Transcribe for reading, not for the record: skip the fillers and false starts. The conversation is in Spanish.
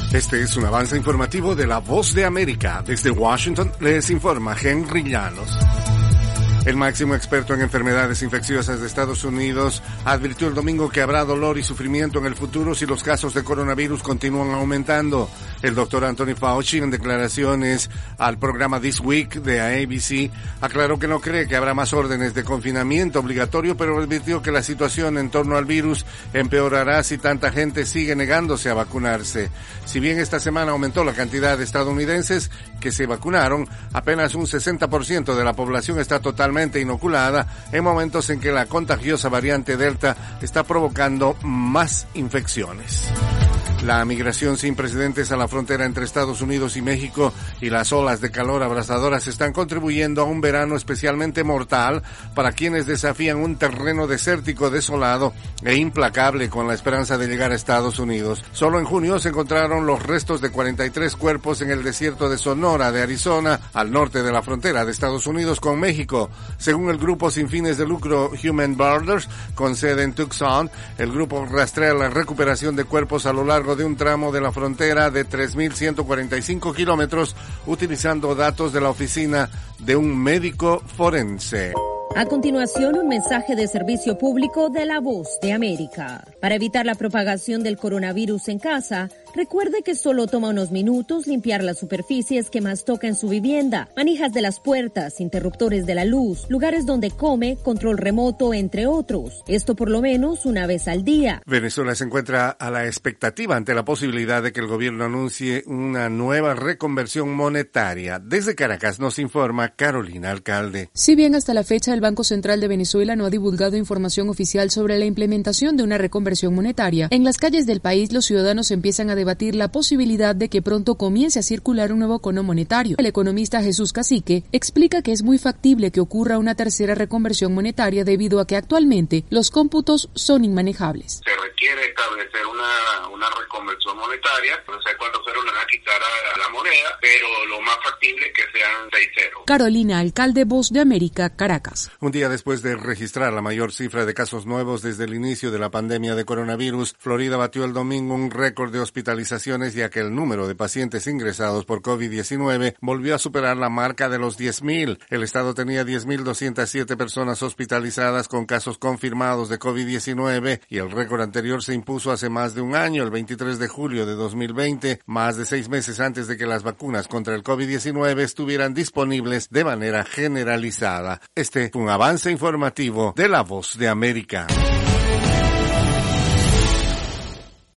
Este es un avance informativo de La Voz de América. Desde Washington les informa Henry Llanos. El máximo experto en enfermedades infecciosas de Estados Unidos advirtió el domingo que habrá dolor y sufrimiento en el futuro si los casos de coronavirus continúan aumentando. El doctor Anthony Fauci, en declaraciones al programa This Week de ABC, aclaró que no cree que habrá más órdenes de confinamiento obligatorio, pero advirtió que la situación en torno al virus empeorará si tanta gente sigue negándose a vacunarse. Si bien esta semana aumentó la cantidad de estadounidenses que se vacunaron, apenas un 60% de la población está totalmente inoculada en momentos en que la contagiosa variante Delta está provocando más infecciones. La migración sin precedentes a la frontera entre Estados Unidos y México y las olas de calor abrasadoras están contribuyendo a un verano especialmente mortal para quienes desafían un terreno desértico, desolado e implacable con la esperanza de llegar a Estados Unidos. Solo en junio se encontraron los restos de 43 cuerpos en el desierto de Sonora, de Arizona, al norte de la frontera de Estados Unidos con México. Según el grupo sin fines de lucro Human Borders, con sede en Tucson, el grupo rastrea la recuperación de cuerpos a lo largo de un tramo de la frontera de 3.145 kilómetros, utilizando datos de la oficina de un médico forense. A continuación, un mensaje de servicio público de La Voz de América. Para evitar la propagación del coronavirus en casa, recuerde que solo toma unos minutos limpiar las superficies que más toca en su vivienda, manijas de las puertas, interruptores de la luz, lugares donde come, control remoto, entre otros. Esto por lo menos una vez al día. Venezuela se encuentra a la expectativa ante la posibilidad de que el gobierno anuncie una nueva reconversión monetaria. Desde Caracas nos informa Carolina Alcalde. Si bien hasta la fecha el Banco Central de Venezuela no ha divulgado información oficial sobre la implementación de una reconversión monetaria, en las calles del país los ciudadanos empiezan a debatir la posibilidad de que pronto comience a circular un nuevo cono monetario. El economista Jesús Cacique explica que es muy factible que ocurra una tercera reconversión monetaria debido a que actualmente los cómputos son inmanejables. Se requiere establecer una reconversión monetaria, no sé cuánto cero le van a quitar a la moneda, pero lo más factible es que sean 6 ceros. Carolina Alcalde, Voz de América, Caracas. Un día después de registrar la mayor cifra de casos nuevos desde el inicio de la pandemia de coronavirus, Florida batió el domingo un récord de hospitalizaciones, ya que el número de pacientes ingresados por COVID-19 volvió a superar la marca de los 10,000. El estado tenía 10,207 personas hospitalizadas con casos confirmados de COVID-19 y el récord anterior se impuso hace más de un año, el 23 de julio de 2020, más de 6 meses antes de que las vacunas contra el COVID-19 estuvieran disponibles de manera generalizada. Este fue un avance informativo de La Voz de América.